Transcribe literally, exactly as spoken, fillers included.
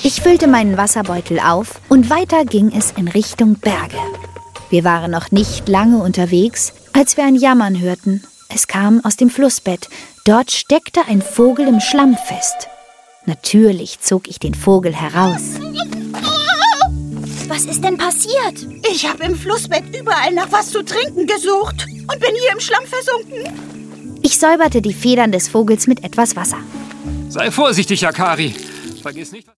Ich füllte meinen Wasserbeutel auf und weiter ging es in Richtung Berge. Wir waren noch nicht lange unterwegs, als wir ein Jammern hörten. Es kam aus dem Flussbett. Dort steckte ein Vogel im Schlamm fest. Natürlich zog ich den Vogel heraus. Was ist denn passiert? Ich habe im Flussbett überall nach was zu trinken gesucht und bin hier im Schlamm versunken. Ich säuberte die Federn des Vogels mit etwas Wasser. Sei vorsichtig, Akari. Vergiss nicht...